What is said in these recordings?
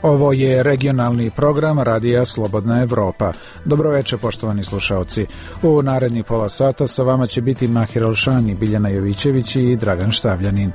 Ovo je regionalni program Radija Slobodna Evropa. Dobroveče, poštovani slušaoci. U narednih pola sata sa vama će biti Mahir Alšani, Biljana Jovićević i Dragan Štavljanin.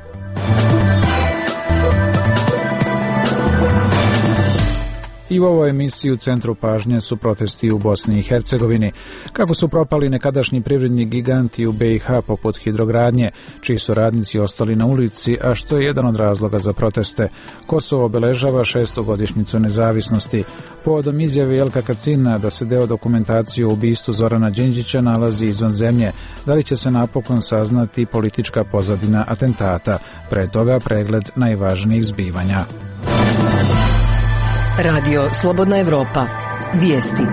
I u ovoj emisiji u centru pažnje su protesti u Bosni i Hercegovini. Kako su propali nekadašnji privredni giganti u BiH poput Hidrogradnje, čiji su radnici ostali na ulici, a što je jedan od razloga za proteste. Kosovo obeležava 6. godišnjicu nezavisnosti. Povodom izjave Jelka Kacina da se deo dokumentacije o ubistvu Zorana Đinđića nalazi izvan zemlje, da li će se napokon saznati politička pozadina atentata? Pre toga pregled najvažnijih zbivanja. Radio Slobodna Evropa. Vijesti.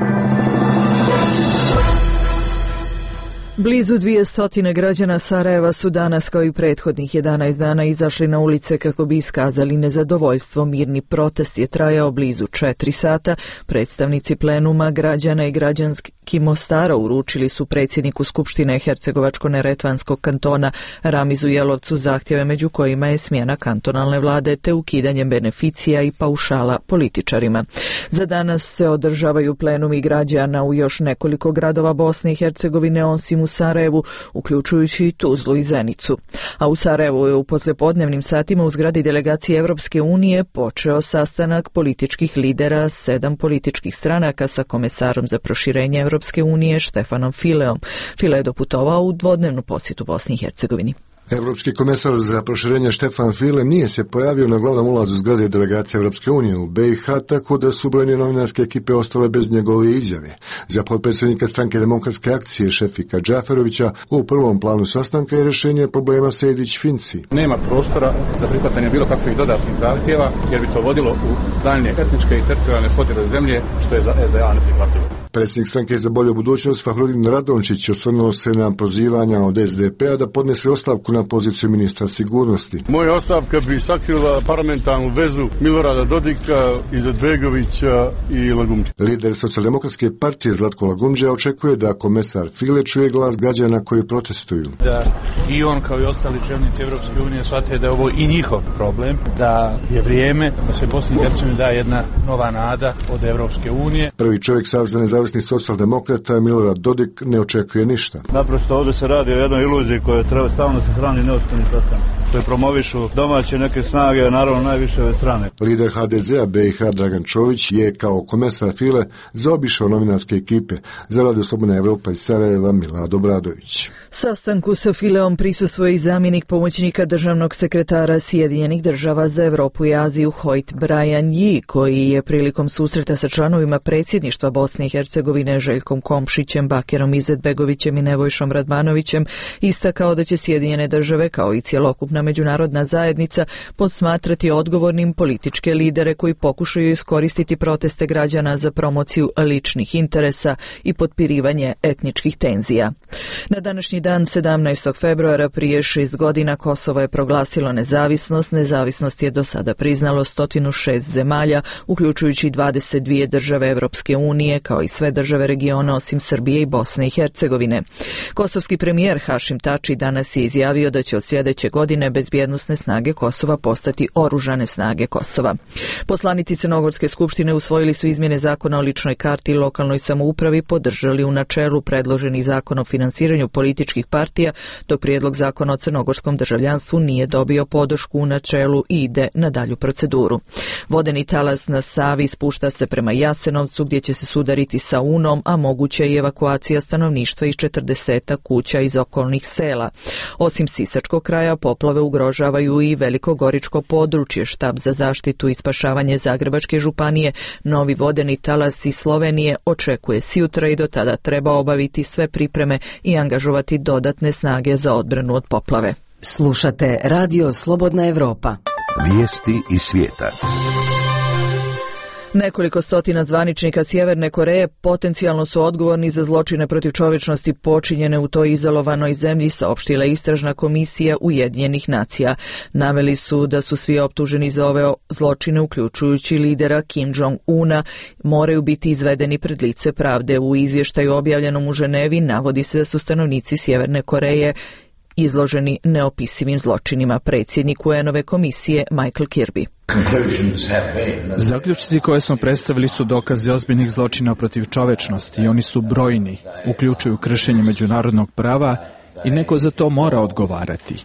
Blizu 200 građana Sarajeva su danas, kao i prethodnih 11 dana, izašli na ulice kako bi iskazali nezadovoljstvo. Mirni protest je trajao blizu 4 sata. Predstavnici plenuma građana i građanski Mostara uručili su predsjedniku Skupštine Hercegovačko-neretvanskog kantona Ramizu Jelovcu zahtjeve, među kojima je smjena kantonalne vlade te ukidanje beneficija i paušala političarima. Za danas se održavaju plenumi građana u još nekoliko gradova Bosne i Hercegovine, osim u Sarajevu, uključujući i Tuzlu i Zenicu. A u Sarajevu je u poslijepodnevnim satima u zgradi delegacije Evropske unije počeo sastanak političkih lidera 7 političkih stranaka sa komesarom za proširenje Evropske unije Štefanom Fileom. File je doputovao u dvodnevnu posjetu Bosni i Hercegovini. Evropski komesar za proširenje Štefan File nije se pojavio na glavnom ulazu zgrade delegacije Evropske unije u BiH, tako da su brojne novinarske ekipe ostale bez njegove izjave. Za potpredsjednika stranke Demokratske akcije Šefika Džaferovića u prvom planu sastanka je rješenje problema Sejdić-Finci. Nema prostora za prihvatanje bilo kakvih dodatnih zahtjeva, jer bi to vodilo u daljnje etničke i teritorijalne podjele zemlje, što je za SDA neprihvatljivo. Predsjednik stranke za bolju budućnost Fahrudin Radončić osvrnuo se na pozivanja od SDP-a da podnese ostavku na poziciju ministra sigurnosti. Moja ostavka bi sakrila parlamentarnu vezu Milorada Dodika, Izetbegovića i Lagumđa. Lider Socijaldemokratske partije Zlatko Lagumđa očekuje da komesar File čuje glas građana koji protestuju. Da i on kao i ostali čelnici Evropske unije shvate da je ovo i njihov problem, da je vrijeme da se Bosni i Hercegovini da jedna nova nada od Evropske unije. Prvi čovjek Saveza nezavisnih socijaldemokrata Milorad Dodik ne očekuje ništa. Naprosto ovdje se radi o jednoj iluziji koja treba stalno se hrani neostavni sastanak, koje promovišu domaće neke snage, naravno najviše ove strane. Lider HDZ-a BiH Dragan Čović je kao komesar File zaobišao novinarske ekipe. Za Radio Slobodna Evropa iz Sarajeva Milad Obradović. Sastanku sa Fileom prisustvuje i zamjenik pomoćnika državnog sekretara Sjedinjenih država za Europu i Aziju Hoyt Brian Yi, koji je prilikom susreta sa članovima predsjedništva Bosne i Hercegovine Željkom Komšićem, Bakirom Izetbegovićem i Nebojšom Radmanovićem istakao da će Sjedinjene države kao i cjelokupna međunarodna zajednica posmatrati odgovornim političke lidere koji pokušaju iskoristiti proteste građana za promociju ličnih interesa i potpirivanje etničkih tenzija. Na današnji dan 17. februara prije 6 godina Kosovo je proglasilo nezavisnost. Nezavisnost je do sada priznalo 106 zemalja, uključujući 22 države Evropske unije, kao i sve države regiona osim Srbije i Bosne i Hercegovine. Kosovski premijer Hašim Tači danas je izjavio da će od sljedeće godine bezbjednosne snage Kosova postati oružane snage Kosova. Poslanici Crnogorske skupštine usvojili su izmjene zakona o ličnoj karti i lokalnoj samoupravi, podržali u načelu predloženi zakon o finansiranju političkih partija, dok prijedlog zakona o crnogorskom državljanstvu nije dobio podršku u načelu i ide na dalju proceduru. Vodeni talas na Savi spušta se prema Jasenovcu, gdje će se sudariti sa Unom, a moguća je evakuacija stanovništva iz 40 kuća iz okolnih sela. Osim sisačkog kraja, poplave ugrožavaju i velikogoričko područje. Štab za zaštitu i spašavanje Zagrebačke županije novi vodeni talas iz Slovenije očekuje sjutra i do tada treba obaviti sve pripreme i angažovati dodatne snage za odbranu od poplave. Slušate Radio Slobodna Evropa. Vijesti iz svijeta. Nekoliko stotina zvaničnika Sjeverne Koreje potencijalno su odgovorni za zločine protiv čovječnosti počinjene u toj izolovanoj zemlji, saopštila istražna komisija Ujedinjenih nacija. Naveli su da su svi optuženi za ove zločine, uključujući lidera Kim Jong-una, moraju biti izvedeni pred lice pravde. U izvještaju objavljenom u Ženevi navodi se da su stanovnici Sjeverne Koreje izloženi neopisivim zločinima, predsjednik UN-ove komisije Michael Kirby. Zaključci koje smo predstavili su dokazi ozbiljnih zločina protiv čovečnosti i oni su brojni, uključuju kršenje međunarodnog prava i neko za to mora odgovarati.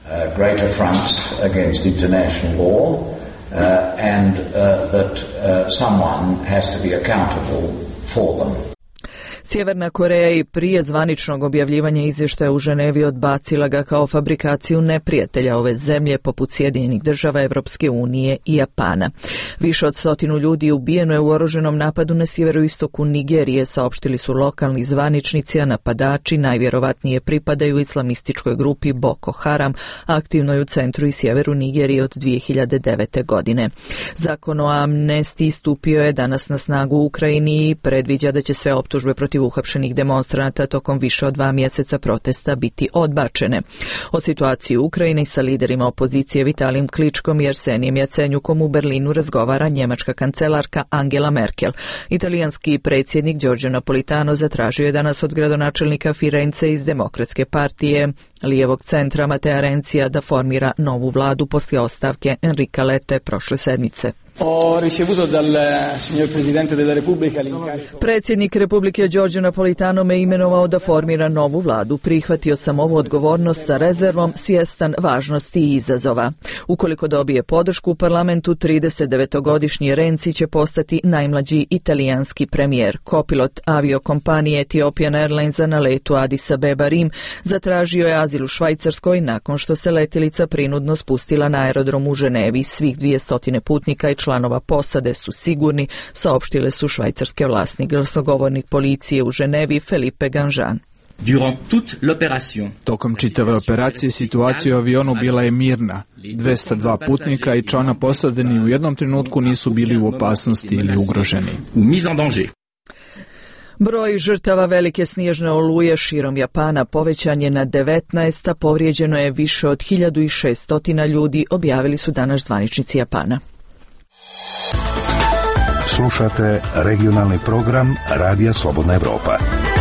Sjeverna Koreja i prije zvaničnog objavljivanja izvještaja u Ženevi odbacila ga kao fabrikaciju neprijatelja ove zemlje poput Sjedinjenih država, Evropske unije i Japana. Više od 100 ljudi ubijeno je u oružanom napadu na sjeveroistoku Nigerije, saopštili su lokalni zvaničnici, a napadači najvjerovatnije pripadaju islamističkoj grupi Boko Haram, aktivnoj u centru i sjeveru Nigerije od 2009. godine. Zakon o amnestiji stupio je danas na snagu u Ukrajini i predviđa da će sve optužbe protiv uhapšenih demonstranata tokom više od 2 mjeseca protesta biti odbačene. O situaciji u Ukrajini sa liderima opozicije Vitalijem Kličkom i Arsenijem Jacenjukom u Berlinu razgovara njemačka kancelarka Angela Merkel. Italijanski predsjednik Giorgio Napolitano zatražio je danas od gradonačelnika Firence iz Demokratske partije lijevog centra Matea Renzija da formira novu vladu poslije ostavke Enrica Lette prošle sedmice. Predsjednik Republike Giorgio Napolitano me imenovao da formira novu vladu. Prihvatio sam ovu odgovornost sa rezervom, svjestan važnosti i izazova. Ukoliko dobije podršku u parlamentu, 39-godišnji Renzi će postati najmlađi italijanski premijer. Kopilot aviokompanije Ethiopian Airlinesa na letu Addis Abeba Rim zatražio je azil u Švajcarskoj nakon što se letjelica prinudno spustila na aerodrom u Ženevi. Svih 200 putnika i članova posade su sigurni, saopštile su švajcarske vlasti. Glasnogovornik policije u Ženevi Felipe Ganžan. Tokom čitave operacije situacija u avionu bila je mirna. 202 putnika i člana posade ni u jednom trenutku nisu bili u opasnosti ili ugroženi. Broj žrtava velike snježne oluje širom Japana povećan je na 19, a povrijeđeno je više od 1600 ljudi, objavili su danas zvaničnici Japana. Slušate regionalni program Radija Slobodna Evropa.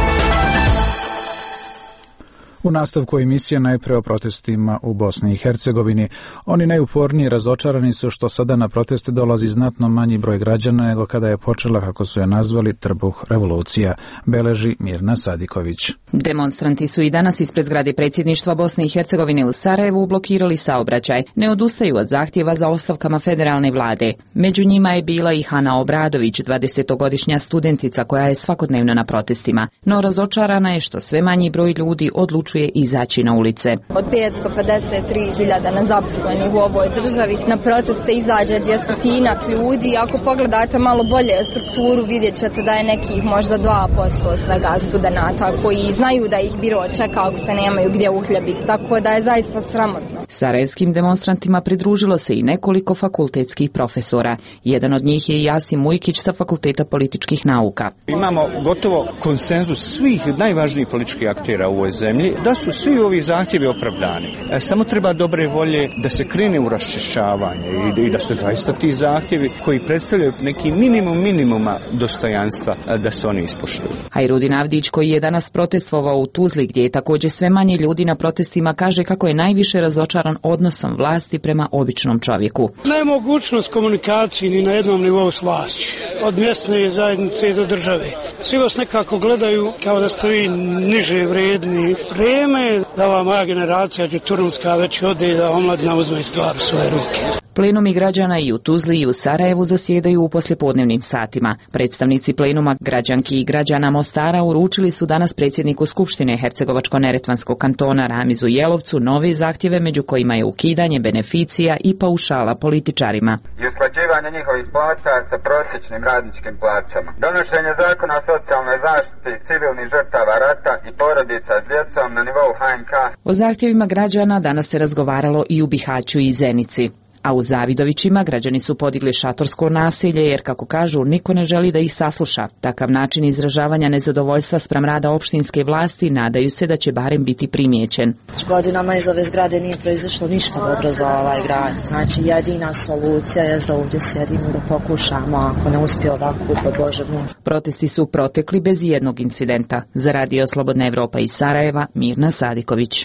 U nastavku emisije najpre o protestima u Bosni i Hercegovini. Oni najuporniji razočarani su što sada na proteste dolazi znatno manji broj građana nego kada je počela, kako su je nazvali, trbuh revolucija, beleži Mirna Sadiković. Demonstranti su i danas ispred zgrade predsjedništva Bosne i Hercegovine u Sarajevu blokirali saobraćaj. Ne odustaju od zahtjeva za ostavkama federalne vlade. Među njima je bila i Hana Obradović, 20-godišnja studentica koja je svakodnevno na protestima. No razočarana je što sve manji broj ljudi odlučuje izaći na ulice. Od 553.000 nezaposlenih u ovoj državi na proteste izađe 200 ljudi. Ako pogledate malo bolje strukturu, vidjet ćete da je nekih možda 2% svega studenata koji znaju da ih biro čeka ako se nemaju gdje uhljebiti. Tako da je zaista sramotno. Sarajevskim demonstrantima pridružilo se i nekoliko fakultetskih profesora. Jedan od njih je Jasim Mujkić sa Fakulteta političkih nauka. Imamo gotovo konsenzus svih najvažnijih političkih aktera u ovoj zemlji da su svi ovi zahtjevi opravdani. Samo treba dobre volje da se krene u raščišćavanje i da su zaista ti zahtjevi koji predstavljaju neki minimuma dostojanstva da se oni ispoštuju. Hajrudin Avdić, koji je danas protestovao u Tuzli, gdje je također sve manje ljudi na protestima, kaže kako je najviše razočaran odnosom vlasti prema običnom čovjeku. Nemogućnost komunikacije ni na jednom nivou s vlašću, od mjesne zajednice do države. Svi vas nekako gledaju kao da ste vi niže vredni. Vrijeme je da ova moja generacija Đeturumska već ode i da omladina uzme stvar u svoje ruke. Plenumi građana i u Tuzli i u Sarajevu zasjedaju u poslijepodnevnim satima. Predstavnici plenuma građanki i građana Mostara uručili su danas predsjedniku Skupštine Hercegovačko-neretvanskog kantona Ramizu Jelovcu nove zahtjeve, među kojima je ukidanje beneficija i paušala političarima. I usklađivanje njihovih plaća sa prosječnim radničkim plaćama. Donošenje zakona o socijalnoj zaštiti civilnih žrtava rata i porodica s djecom na nivou HNK. O zahtjevima građana danas se razgovaralo i u Bihaću i Zenici. A u Zavidovićima građani su podigli šatorsko nasilje jer, kako kažu, niko ne želi da ih sasluša. Takav način izražavanja nezadovoljstva spram rada opštinske vlasti nadaju se da će barem biti primijećen. Godinama iz ove zgrade nije proizašlo ništa dobro za ovaj grad. Znači, jedina solucija je da ovdje sjedimo da pokušamo, ako ne uspije ovako, pod Bože moj. Protesti su protekli bez jednog incidenta. Za Radio Slobodna Evropa iz Sarajeva, Mirna Sadiković.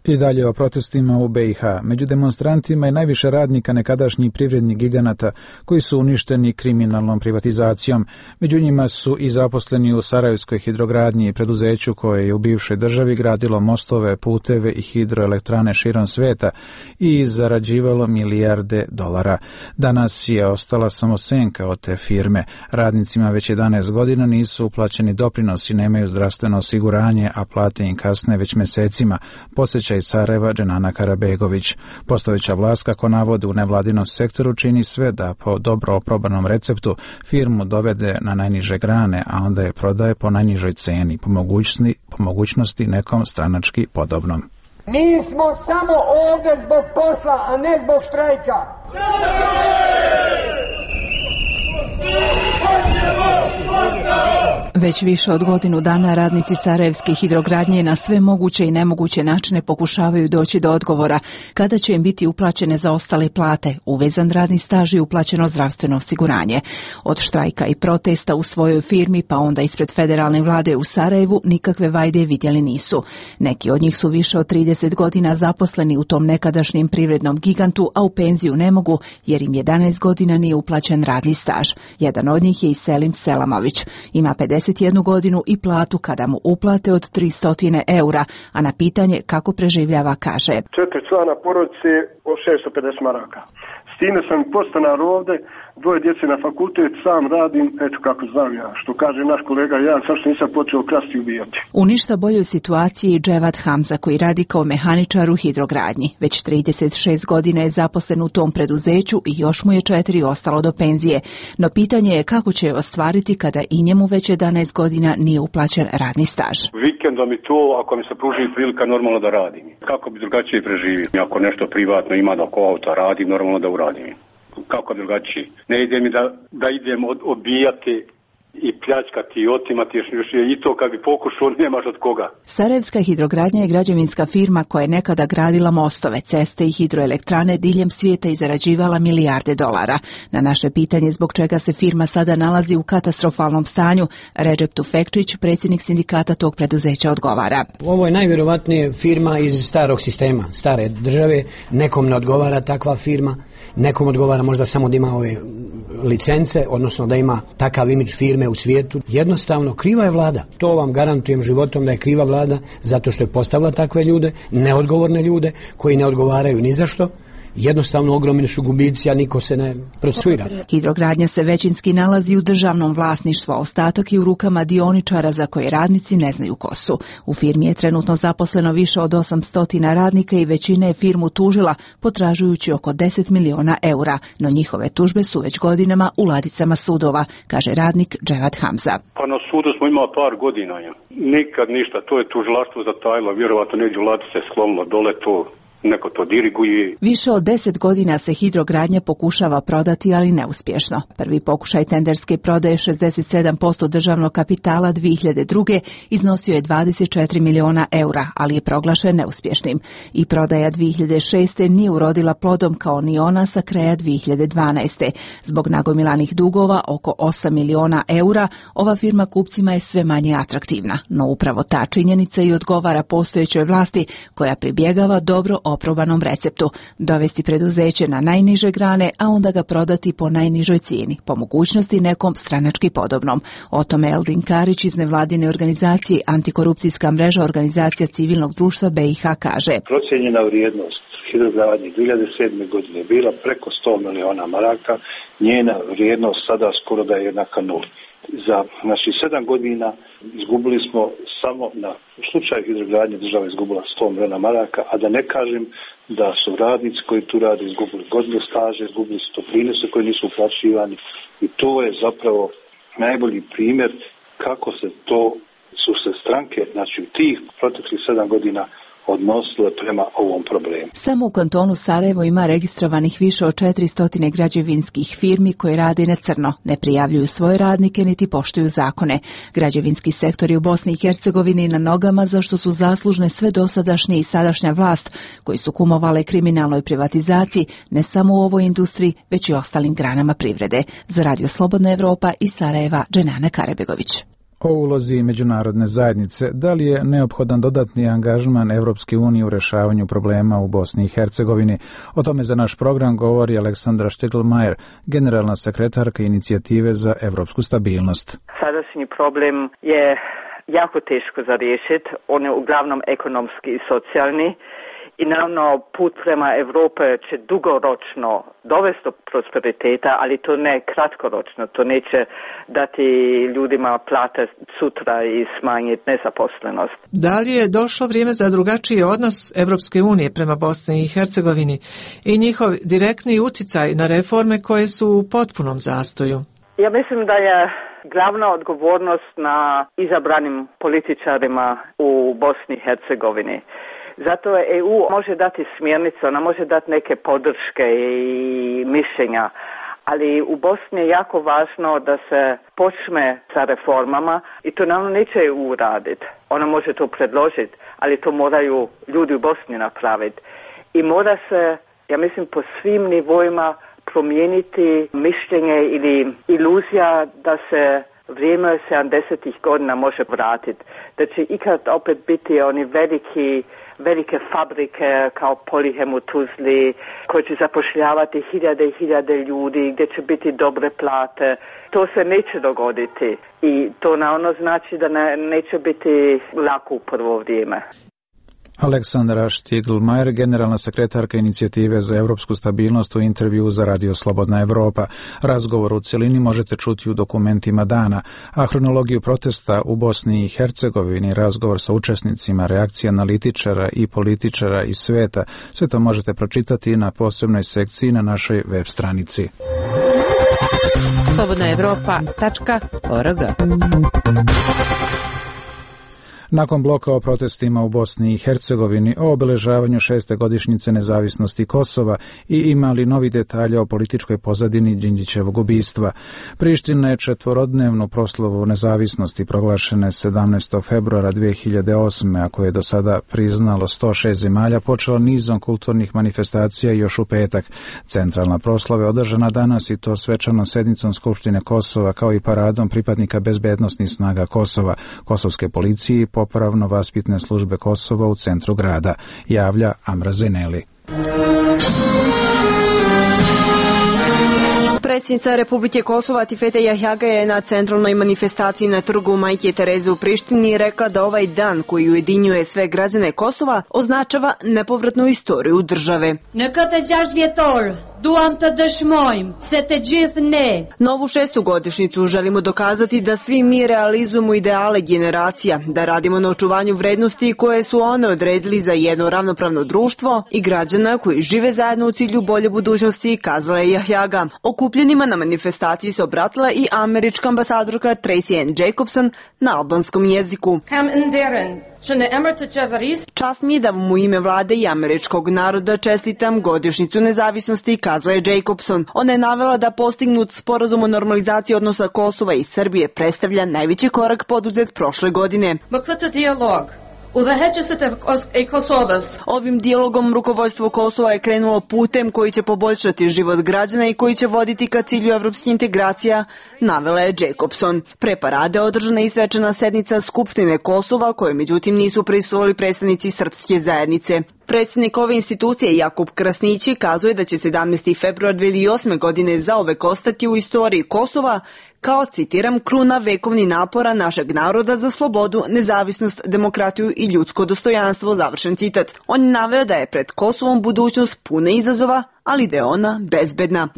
I dalje o protestima u BiH. Među demonstrantima je najviše radnika nekadašnjih privrednih giganata koji su uništeni kriminalnom privatizacijom. Među njima su i zaposleni u Sarajevskoj hidrogradnji, preduzeću koje je u bivšoj državi gradilo mostove, puteve i hidroelektrane širom sveta i zarađivalo milijarde dolara. Danas je ostala samo senka od te firme. Radnicima već 11 godina nisu uplaćeni doprinosi, nemaju zdravstveno osiguranje, a plate im kasne već mesecima. Posjeća iz Sarajeva Dženana Karabegović. Postojeća vlast, kako navode u nevladinom sektoru, čini sve da po dobro oprobanom receptu firmu dovede na najniže grane, a onda je prodaje po najnižoj ceni, po mogućnosti nekom stranački podobnom. Mi smo samo ovdje zbog posla, a ne zbog štrajka. Već više od godinu dana radnici Sarajevske hidrogradnje na sve moguće i nemoguće načine pokušavaju doći do odgovora kada će im biti uplaćene zaostale plate, uvezan radni staž i uplaćeno zdravstveno osiguranje. Od štrajka i protesta u svojoj firmi pa onda ispred federalne vlade u Sarajevu nikakve vajde vidjeli nisu. Neki od njih su više od 30 godina zaposleni u tom nekadašnjem privrednom gigantu, a u penziju ne mogu jer im 11 godina nije uplaćen radni staž. Jedan od njih je i Selim Selamović. Ima 51 godinu i platu kada mu uplate od 300 eura, a na pitanje kako preživljava kaže: 4 člana porodice o 650 maraka. S time sam podstanar ovde, 2 djece na fakultet, sam radim, eto kako znam ja. Što kaže naš kolega, ja sad što nisam počeo krasti i ubijati. U ništa boljoj situaciji je Dževat Hamza, koji radi kao mehaničar u hidrogradnji. Već 36 godina je zaposlen u tom preduzeću i još mu je 4 ostalo do penzije. No pitanje je kako će je ostvariti kada i njemu već 11 godina nije uplaćen radni staž. Vikendom i to, ako mi se pruži prilika, normalno da radim. Kako bi drugačije preživio? Ako nešto privatno ima da oko auta radim, normalno da uradim. Kako drugačije? Ne ide mi da idem odbijati i pljačkati i otimati, još je i to kad bi pokušao, nemaš od koga. Sarajevska hidrogradnja je građevinska firma koja je nekada gradila mostove, ceste i hidroelektrane diljem svijeta i zarađivala milijarde dolara. Na naše pitanje zbog čega se firma sada nalazi u katastrofalnom stanju, Redžep Tufekčić, predsjednik sindikata tog preduzeća, odgovara: Ovo je najvjerovatnije firma iz starog sistema, stare države. Nekom ne odgovara takva firma, nekom odgovara možda samo da ima ove licence, odnosno da ima takav imidž firme u svijetu. Jednostavno kriva je vlada. To vam garantujem životom da je kriva vlada, zato što je postavila takve ljude, neodgovorne ljude koji ne odgovaraju ni za što. Jednostavno ogromni su gubici, a niko se ne procesuira. Hidrogradnja se većinski nalazi u državnom vlasništvu, a ostatak je u rukama dioničara za koje radnici ne znaju ko su. U firmi je trenutno zaposleno više od 800 radnika i većina je firmu tužila, potražujući oko 10 miliona eura, no njihove tužbe su već godinama u ladicama sudova, kaže radnik Dževat Hamza. Pa na sudu smo imali par godina. Nikad ništa, to je tužilaštvo zatajilo, vjerovatno neđe u ladice sklonilo dole to. Neko to diriguje. Više od 10 godina se hidrogradnja pokušava prodati, ali neuspješno. Prvi pokušaj tenderske prodaje 67% državnog kapitala 2002. iznosio je 24 miliona eura, ali je proglašen neuspješnim. I prodaja 2006. nije urodila plodom kao ni ona sa kraja 2012. Zbog nagomilanih dugova oko 8 miliona eura, ova firma kupcima je sve manje atraktivna. No upravo ta činjenica i odgovara postojećoj vlasti koja pribjegava dobro oprobanom receptu, dovesti preduzeće na najniže grane, a onda ga prodati po najnižoj cijeni, po mogućnosti nekom stranački podobnom. O tome Eldin Karić iz nevladine organizacije Antikorupcijska mreža organizacija civilnog društva BiH kaže: Procijenjena vrijednost hidrogradnje 2007. godine je bila preko 100 miliona maraka, njena vrijednost sada skoro da je jednaka nuli. Za 7 godina izgubili smo samo na slučaju hidrogradnje država izgubila 100 miliona maraka, a da ne kažem da su radnici koji tu rade izgubili godinu staža, izgubili su doprinose koji nisu uplaćivani i to je zapravo najbolji primjer kako su se stranke, znači u tih proteklih 7 godina odnosile prema ovom problemu. Samo u kantonu Sarajevo ima registrovanih više od 400 građevinskih firmi koje rade na crno, ne prijavljuju svoje radnike niti poštuju zakone. Građevinski sektori u Bosni i Hercegovini na nogama, za što su zaslužne sve dosadašnje i sadašnja vlast koji su kumovale kriminalnoj privatizaciji ne samo u ovoj industriji, već i ostalim granama privrede. Za Radio Slobodna Evropa iz Sarajeva, Dženana Karabegović. O ulozi međunarodne zajednice, da li je neophodan dodatni angažman Evropske unije u rešavanju problema u Bosni i Hercegovini? O tome za naš program govori Aleksandra Šteglmajer, generalna sekretarka inicijative za evropsku stabilnost. Sadašnji problem je jako teško za riješiti, on je uglavnom ekonomski i socijalni. I naravno put prema Europe će dugoročno dovesti do prosperiteta, ali to ne kratkoročno, to neće dati ljudima plate sutra i smanjiti nezaposlenost. Da li je došlo vrijeme za drugačiji odnos Evropske unije prema Bosni i Hercegovini i njihov direktni uticaj na reforme koje su u potpunom zastoju? Ja mislim da je glavna odgovornost na izabranim političarima u Bosni i Hercegovini. Zato EU može dati smjernice, ona može dati neke podrške i mišljenja, ali u Bosni je jako važno da se počne sa reformama i to naravno neće EU raditi. Ona može to predložiti, ali to moraju ljudi u Bosni napraviti. I mora se, ja mislim, po svim nivoima promijeniti mišljenje ili iluzija da se vrijeme 70. godina može vratiti. Da će ikad opet biti oni velike fabrike kao Polihem u Tuzli koje će zapošljavati hiljade i hiljade ljudi, gdje će biti dobre plate. To se neće dogoditi i to naravno znači da neće biti lako u prvo vrijeme. Aleksandra Šteglmajer, generalna sekretarka inicijative za evropsku stabilnost, u intervju za Radio Slobodna Evropa. Razgovor u cjelini možete čuti u dokumentima dana, a hronologiju protesta u Bosni i Hercegovini, razgovor sa učesnicima, reakcije analitičara i političara iz sveta, sve to možete pročitati na posebnoj sekciji na našoj web stranici. slobodnaevropa.org. Nakon bloka o protestima u Bosni i Hercegovini, o obeležavanju 6. godišnjice nezavisnosti Kosova i imali novi detalje o političkoj pozadini Đinđićevog ubistva. Priština je četvorodnevnu proslavu nezavisnosti proglašene 17. februara 2008. a koje je do sada priznalo 106 zemalja, počela nizom kulturnih manifestacija još u petak. Centralna proslava je održana danas i to svečanom sednicom Skupštine Kosova kao i paradom pripadnika bezbednosnih snaga Kosova, kosovske policije i popravno-vaspitne službe Kosova u centru grada, javlja Amra Zeneli. Predsjednica Republike Kosova Tifete Jahjaga je na centralnoj manifestaciji na trgu Majke Tereze u Prištini rekla da ovaj dan koji ujedinjuje sve građane Kosova označava nepovratnu istoriju države. Novu 6. godišnjicu želimo dokazati da svi mi realizujemo ideale generacija, da radimo na očuvanju vrednosti koje su one odredili za jedno ravnopravno društvo i građana koji žive zajedno u cilju bolje budućnosti, kazala je Jahjaga. Okupljenima na manifestaciji se obratila i američka ambasadorka Tracy Ann Jacobson na albanskom jeziku. Čast mi je da vam u ime vlade i američkog naroda čestitam godišnjicu nezavisnosti, kazala je Jacobson. Ona je navela da postignut sporazum o normalizaciji odnosa Kosova i Srbije predstavlja najveći korak poduzet prošle godine. Ovim dijalogom rukovodstvo Kosova je krenulo putem koji će poboljšati život građana i koji će voditi ka cilju evropskih integracija, navela je Jacobson. Pre parade održana je i svečana sednica Skupštine Kosova, koje međutim nisu prisustvovali predstavnici srpske zajednice. Predsjednik ove institucije Jakub Krasnići kazuje da će 17. februar 2008. godine zauvek ostati u istoriji Kosova kao, citiram, kruna vekovni napora našeg naroda za slobodu, nezavisnost, demokratiju i ljudsko dostojanstvo, završen citat. On je naveo da je pred Kosovom budućnost puna izazova, ali da je ona bezbedna.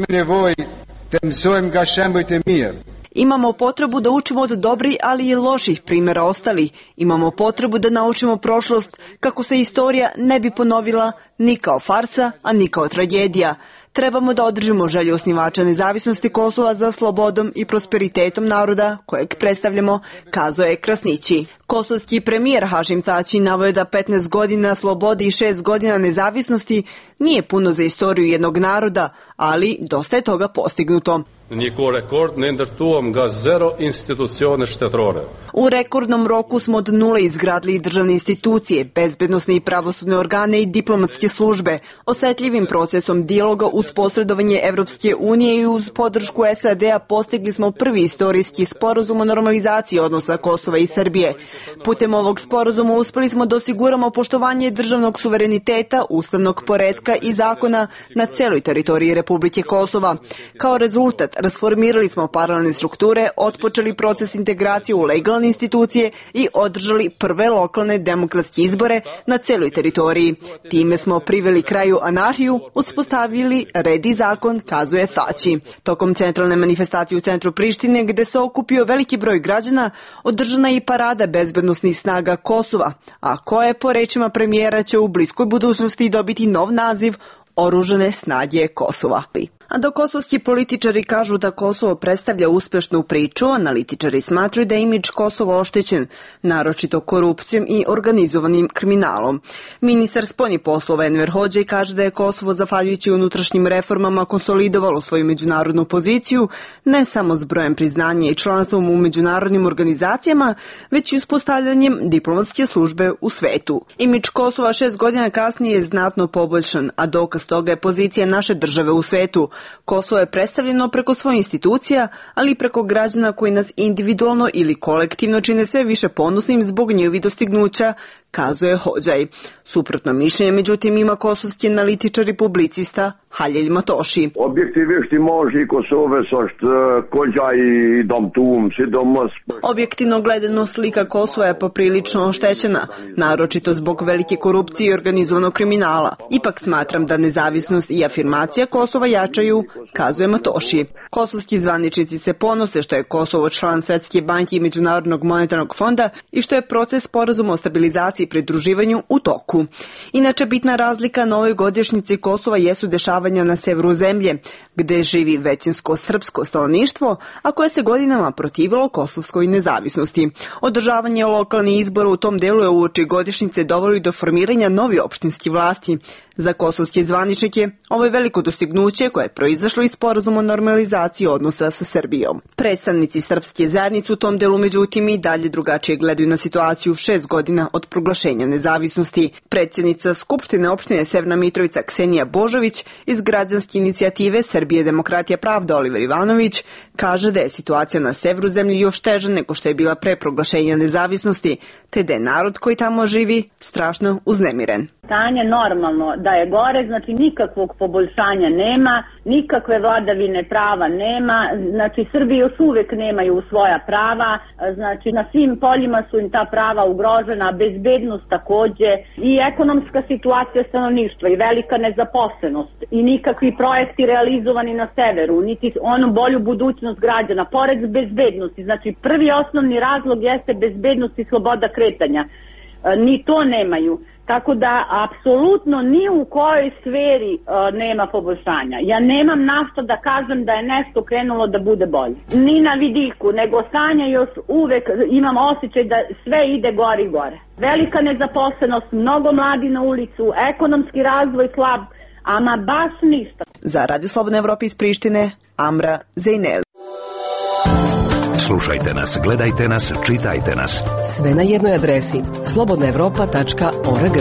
Imamo potrebu da učimo od dobrih, ali i loših primjera ostalih. Imamo potrebu da naučimo prošlost kako se istorija ne bi ponovila ni kao farsa, a ni kao tragedija. Trebamo da održimo želju osnivača nezavisnosti Kosova za slobodom i prosperitetom naroda kojeg predstavljamo, kazao je Krasnići. Kosovski premijer Hašim Tači naveo je da 15 godina slobode i 6 godina nezavisnosti nije puno za istoriju jednog naroda, ali dosta je toga postignuto. U rekordnom roku smo od nule izgradili državne institucije, bezbednosne i pravosudne organe i diplomatske službe. Osetljivim procesom dijaloga uz posredovanje Evropske unije i uz podršku SAD-a postigli smo prvi istorijski sporazum o normalizaciji odnosa Kosova i Srbije. Putem ovog sporazuma uspeli smo da osiguramo poštovanje državnog suvereniteta, ustavnog poretka i zakona na celoj teritoriji Republike Kosova. Kao rezultat, rasformirali smo paralelne strukture, otpočeli proces integracije u legalne institucije i održali prve lokalne demokratske izbore na celoj teritoriji. Time smo priveli kraju anarhiju, uspostavili red i zakon, kazuje Tači. Tokom centralne manifestacije u centru Prištine, gde se okupio veliki broj građana, održana je i parada bezbednosnih snaga Kosova, a koje, po rečima premijera, će u bliskoj budućnosti dobiti nov naziv Oružane snage Kosova. A dok kosovski političari kažu da Kosovo predstavlja uspešnu priču, analitičari smatraju da je imidž Kosova oštećen, naročito korupcijom i organizovanim kriminalom. Ministar spoljnih poslova Enver Hodžaj kaže da je Kosovo, zahvaljujući unutrašnjim reformama, konsolidovalo svoju međunarodnu poziciju, ne samo s brojem priznanja i članstvom u međunarodnim organizacijama, već i uspostavljanjem diplomatske službe u svetu. Imidž Kosova 6 godina kasnije je znatno poboljšan, a dokaz toga je pozicija naše države u svetu. Kosovo je predstavljeno preko svojih institucija, ali i preko građana koji nas individualno ili kolektivno čine sve više ponosnim zbog njihovih dostignuća, kazuje Hodžaj. Suprotno mišljenje, međutim, ima kosovski analitičar i publicista Halil Matoshi. Objektivno gledano, slika Kosova je poprilično oštećena, naročito zbog velike korupcije i organizovanog kriminala. Ipak smatram da nezavisnost i afirmacija Kosova jačaju, kazuje Matoshi. Kosovski zvaničnici se ponose što je Kosovo član Svetske banke i Međunarodnog monetarnog fonda i što je proces sporazuma o stabilizaciji i pridruživanju u toku. Inače, bitna razlika na ovoj godišnjici Kosova jesu dešavanja na severu zemlje, gde živi većinsko srpsko stanovništvo, a koje se godinama protivilo kosovskoj nezavisnosti. Održavanje lokalnih izbora u tom delu je uoči godišnjice dovelo do formiranja novi opštinski vlasti. Za kosovske zvaničnike ovo je veliko dostignuće koje je proizašlo iz sporazuma o normalizaciji odnosa sa Srbijom. Predstavnici srpske zajednice u tom delu, međutim, i dalje drugačije gledaju na situaciju 6 godina od proglašenja nezavisnosti. Predsjednica Skupštine opštine Severna Mitrovica Ksenija Božović iz građanske inicijative Srbije, demokratija, pravda Oliver Ivanović kaže da je situacija na severu zemlje još teža nego što je bila pre proglašenja nezavisnosti, te da je narod koji tamo živi strašno uznemiren. Stanje normalno da je gore, znači nikakvog poboljšanja nema, nikakve vladavine prava nema, znači Srbi još uvek nemaju svoja prava, znači na svim poljima su im ta prava ugrožena, bezbednost takođe i ekonomska situacija stanovništva i velika nezaposlenost i nikakvi projekti realizovani na severu, niti onu bolju budućnost građana, pored bezbednosti, znači prvi osnovni razlog jeste bezbednost i sloboda kretanja, ni to nemaju. Tako da, apsolutno ni u kojoj sferi nema poboljšanja. Ja nemam na što da kažem da je nešto krenulo da bude bolje. Ni na vidiku, nego stanje još uvek, imam osjećaj da sve ide gore i gore. Velika nezaposlenost, mnogo mladi na ulicu, ekonomski razvoj slab, ama baš ništa. Za Radio Slobodna Evropa iz Prištine, Amra Zejneli. Slušajte nas, gledajte nas, čitajte nas. Sve na jednoj adresi slobodnaevropa.org.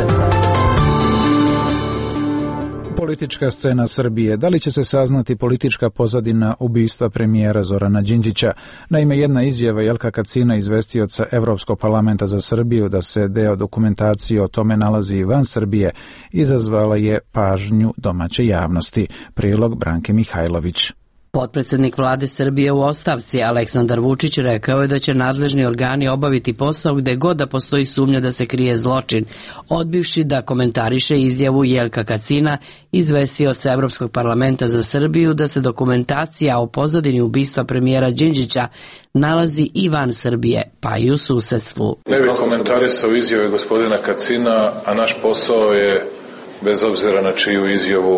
Politička scena Srbije. Da li će se saznati politička pozadina ubistva premijera Zorana Đinđića? Naime, jedna izjava Jelka Kacina, izvestioca Evropskog parlamenta za Srbiju, da se deo dokumentacije o tome nalazi i van Srbije, izazvala je pažnju domaće javnosti. Prilog Branke Mihajlović. Potpredsednik vlade Srbije u ostavci Aleksandar Vučić rekao je da će nadležni organi obaviti posao gde god da postoji sumnja da se krije zločin, odbivši da komentariše izjavu Jelka Kacina, izvestioca Evropskog parlamenta za Srbiju, da se dokumentacija o pozadini ubistva premijera Đinđića nalazi i van Srbije, pa i u susedstvu. Ne bih komentarisao izjave gospodina Kacina, a naš posao je, bez obzira na čiju izjavu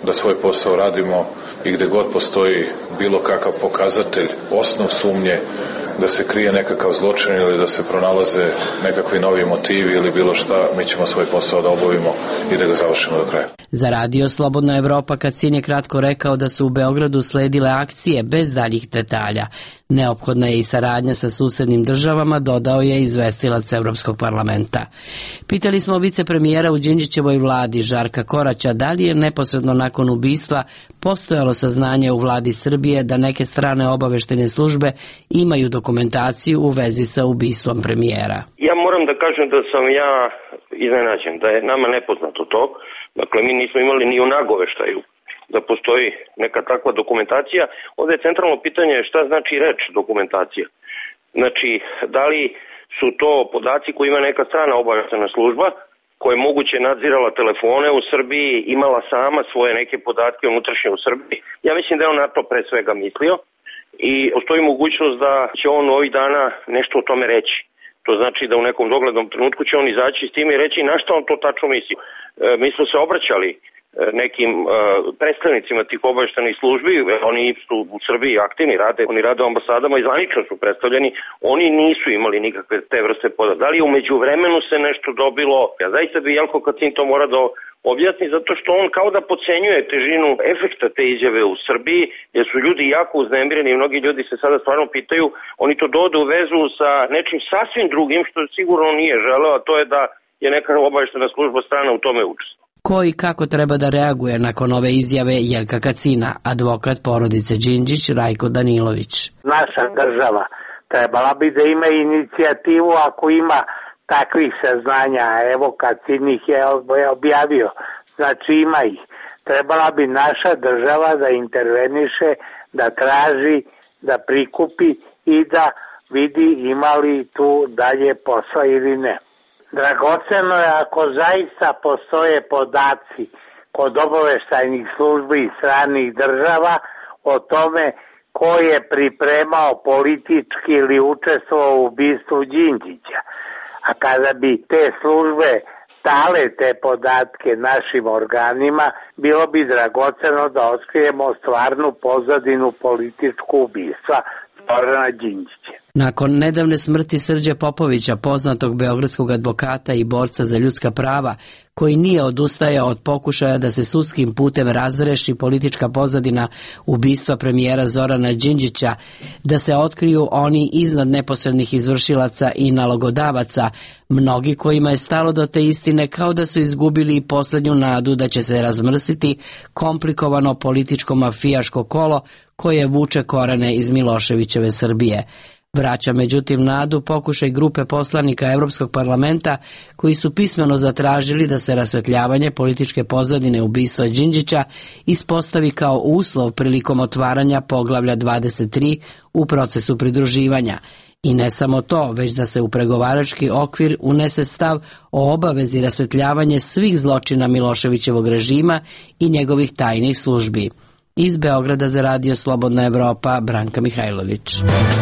da svoj posao radimo i gde god postoji bilo kakav pokazatelj, osnov sumnje da se krije nekakav zločin ili da se pronalaze nekakvi novi motivi ili bilo šta, mi ćemo svoj posao da obavimo i da ga završimo do kraja. Za radio Slobodna Evropa Kacin je kratko rekao da su u Beogradu sledile akcije bez daljih detalja. Neophodna je i saradnja sa susednim državama, dodao je izvestilac Evropskog parlamenta. Pitali smo vicepremijera u Đinđićevoj vladi Žarka Koraća da li je neposredno nakon ubistva postojalo saznanje u vladi Srbije da neke strane obaveštene službe imaju dokumentaciju u vezi sa ubistvom premijera. Ja moram da kažem da sam ja iznenađen, da je nama nepoznato to. Dakle, mi nismo imali ni u nagoveštaju da postoji neka takva dokumentacija. Ovdje je centralno pitanje šta znači reč dokumentacija. Znači, da li su to podaci koji ima neka strana obaveštena služba koja je moguće nadzirala telefone u Srbiji, imala sama svoje neke podatke unutrašnje u Srbiji. Ja mislim da je on na to pre svega mislio i postoji mogućnost da će on ovih dana nešto o tome reći. To znači da u nekom doglednom trenutku će on izaći s tim i reći na što on to tačno misli. Mi smo se obraćali nekim predstavnicima tih obaveštenih službi, oni su u Srbiji aktivni, oni rade u ambasadama i zvanično su predstavljeni, oni nisu imali nikakve te vrste podataka. Da li u međuvremenu se nešto dobilo? Ja zaista bi Jelko Kacin to mora da objasni, zato što on kao da podcenjuje težinu efekta te izjave u Srbiji, jer su ljudi jako uznemireni i mnogi ljudi se sada stvarno pitaju, oni to dovode u vezu sa nečim sasvim drugim, što sigurno nije želeo, a to je da je neka obaveštena služba strana u tome učestvovala. Ko i kako treba da reaguje nakon ove izjave Jelka Kacina, advokat porodice Đinđić Rajko Danilović. Naša država trebala bi da ima inicijativu ako ima takvih saznanja, evo Kacin ih je objavio, znači ima ih. Trebala bi naša država da interveniše, da traži, da prikupi i da vidi ima li tu dalje posla ili ne. Dragoceno je ako zaista postoje podaci kod obaveštajnih službi i stranih država o tome ko je pripremao politički ili učestvovao u ubistvu Đinđića. A kada bi te službe dale te podatke našim organima, bilo bi dragoceno da otkrijemo stvarnu pozadinu političku ubistva Zorana Đinđića. Nakon nedavne smrti Srđe Popovića, poznatog beogradskog advokata i borca za ljudska prava, koji nije odustajao od pokušaja da se sudskim putem razreši politička pozadina ubistva premijera Zorana Đinđića, da se otkriju oni iznad neposrednih izvršilaca i nalogodavaca, mnogi kojima je stalo do te istine kao da su izgubili i poslednju nadu da će se razmrsiti komplikovano političko-mafijaško kolo koje vuče korene iz Miloševićeve Srbije. Vraća međutim nadu pokušaj grupe poslanika Evropskog parlamenta koji su pismeno zatražili da se rasvetljavanje političke pozadine ubistva Đinđića ispostavi kao uslov prilikom otvaranja poglavlja 23 u procesu pridruživanja. I ne samo to, već da se u pregovarački okvir unese stav o obavezi rasvetljavanje svih zločina Miloševićevog režima i njegovih tajnih službi. Iz Beograda za radio Slobodna Evropa, Branka Mihajlović.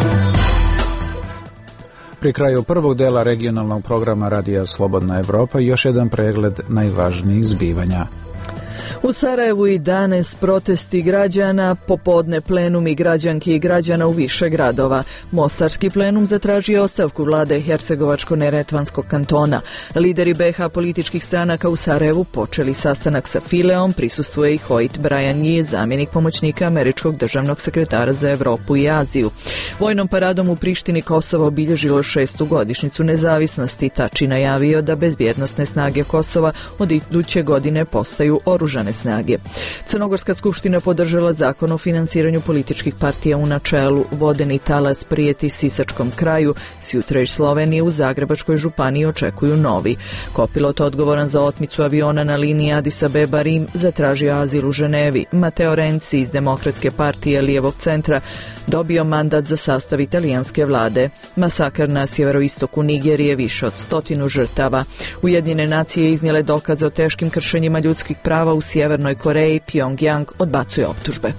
Pri kraju prvog dela regionalnog programa Radija Slobodna Evropa još jedan pregled najvažnijih zbivanja. U Sarajevu i danas protesti građana, popodne plenumi građanki i građana u više gradova. Mostarski plenum zatražio ostavku vlade Hercegovačko-Neretvanskog kantona. Lideri BiH političkih stranaka u Sarajevu počeli sastanak sa Fileom, prisustvuje i Hoyt Bryan, zamjenik pomoćnika američkog državnog sekretara za Evropu i Aziju. Vojnom paradom u Prištini Kosovo obilježilo 6. godišnjicu nezavisnosti. Tači najavio da bezbjednosne snage Kosova od iduće godine postaju oružane snage. Crnogorska skupština podržala zakon o finansiranju političkih partija u načelu. Vodeni talas prijeti Sisačkom kraju. S jutra iz Slovenije u Zagrebačkoj županiji očekuju novi. Kopilot odgovoran za otmicu aviona na liniji Addis Abeba Rim zatražio azil u Ženevi. Mateo Renzi iz Demokratske partije lijevog centra dobio mandat za sastav italijanske vlade. Masakr na sjeveroistoku Nigerije, više od 100 žrtava. Ujedinjene nacije iznijele dokaze o teškim kršenjima ljudskih prava u Sjevernoj Koreji. Pyongyang odbacuje optužbe.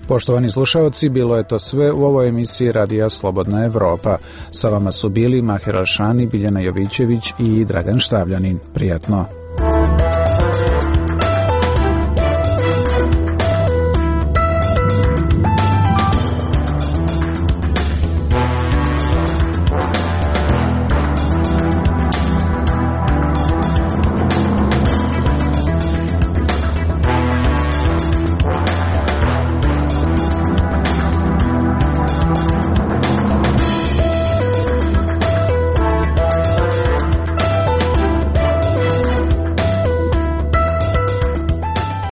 Poštovani slušaoci, bilo je to sve u ovoj emisiji Radija Slobodna Evropa. Sa vama su bili Maher Alšani, Biljana Jovićević i Dragan Štavljanin. Prijatno.